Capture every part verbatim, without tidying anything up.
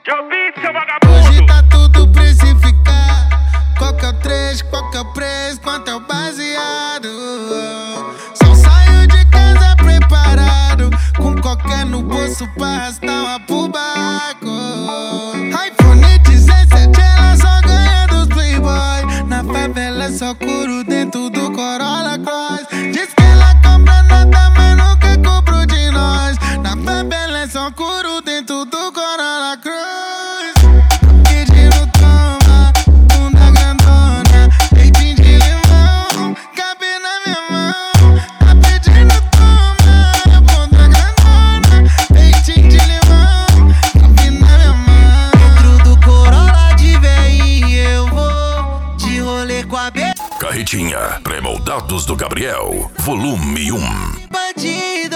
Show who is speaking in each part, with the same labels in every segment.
Speaker 1: Joe Beat, seu vagabundo.
Speaker 2: Hoje tá tudo precificado. Qual que é o trecho, qual que é o preço, quanto é o baseado. Só saio de casa preparado, com qualquer no bolso pra arrastar uma pro barco. iPhone dezessete, ela só ganha dos playboy. Na favela é só couro dentro do Corolla Cross. Diz que ela compra nada, mas nunca comprou de nós. Na favela é só couro dentro do Corolla Cross. Pedindo toma, bunda grandona, peitinho de limão, cabe na minha mão. Tá pedindo toma, bunda grandona, peitinho de limão, cabe na minha mão.
Speaker 3: Dentro do Corolla de veinho eu vou de rolê com a B.
Speaker 4: Carretinha, pré-moldados do Gabriel, volume um.
Speaker 3: Bandido,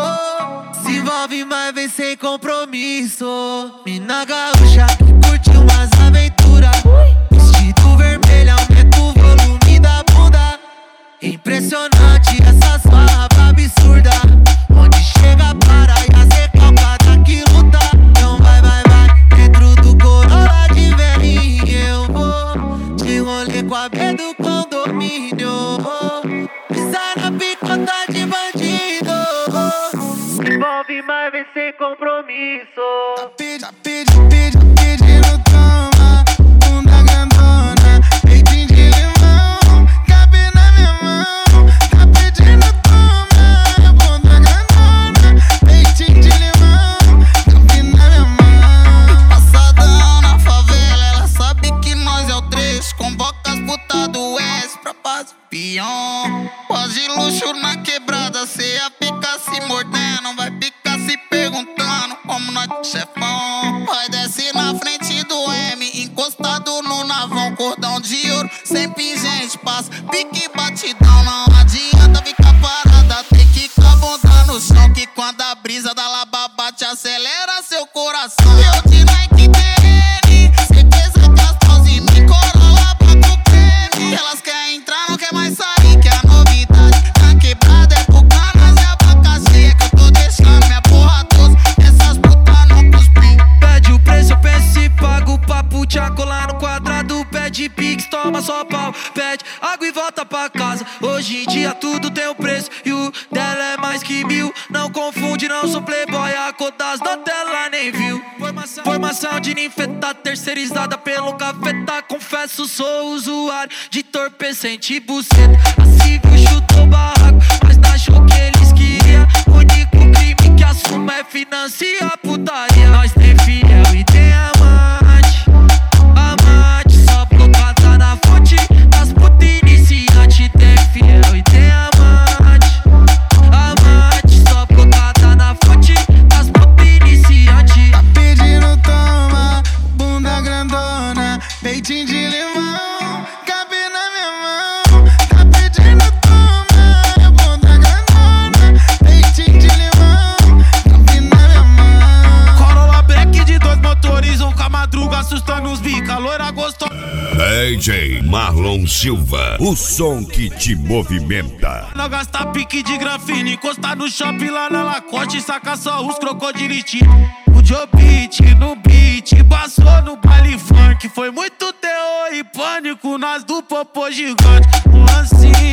Speaker 3: se envolve, mas vem sem compromisso. Mina gaúcha, curte umas aventuras. Vestido vermelho, aumenta o volume da bunda. Impressionante essa sua raba absurda. Onde chega para e a recalcada que luta. Então vai, vai, vai. Dentro do Corolla de veinho eu vou de rolê com a B do condomínio. Pisar na picota de bandido. Se envolve, mas vem sem compromisso.
Speaker 2: Tá pedi, tá pedi, pedi, pedindo toma, bunda grandona, peitinho de limão, cabe na minha mão. Tá pedindo toma, bunda grandona, peitinho de limão, cabe na minha mão.
Speaker 5: Passadão na favela, ela sabe que nós é o trecho. Convoca as putas do S pra paz peão. Pós de luxo na quebrada, cê a pica se mordendo. Vai ficar se perguntando como nós chefão. Vai descer na frente do M, encostado no navão. Cordão de ouro, sem pingente, passa pique batidão. Não adianta ficar parada, tem que cabundar no chão. Que quando a brisa da laba bate, acelera seu coração. Eu de Nike T N, certeza que as paus em mim, Corolla bota o creme. Elas querem entrar, não quer mais sair, que é a novidade. Na quebrada é pro canas, é abacaxi. É que eu tô deixando minha porra doce, essas putas não cuspem.
Speaker 3: Pede o preço, eu penso e pago. Papo te colar no quadrado. Pede pix, toma só pau. Pede água e volta pra casa. Hoje em dia tudo tem um preço e o dela é mais que mil. Não confunde, não sou playboy. A cor das notas ela nem viu. Formação, formação de ninfeta, terceirizada pelo cafeta. Confesso, sou usuário de entorpecente e buceta. A civil chutou barraco, mas não achou que eles queriam. O único crime que assumo é financiar a putaria. Nós tem fiel e tem amante. Amante, só blocada na fonte das putas iniciantes. Tem fiel e tem amante. Amante, só blocada na fonte das putas iniciantes.
Speaker 2: Tá pedindo toma, bunda grandona, peitinho de limão, cabe na minha mão. Tá pedindo toma, bunda grandona, peitinho de limão, cabe na minha mão.
Speaker 6: Corolla Black de dois motores, um com a madruga assustando os bica, loira gostosa.
Speaker 4: D J Marlon Silva, o som que te movimenta.
Speaker 6: Não gasta pique de grafite, encostar no shopping lá na Lacoste, saca só os crocodilistas. O Joe Beat no beat, passou no baile funk. Foi muito terror e pânico nas do popô gigante. Um lance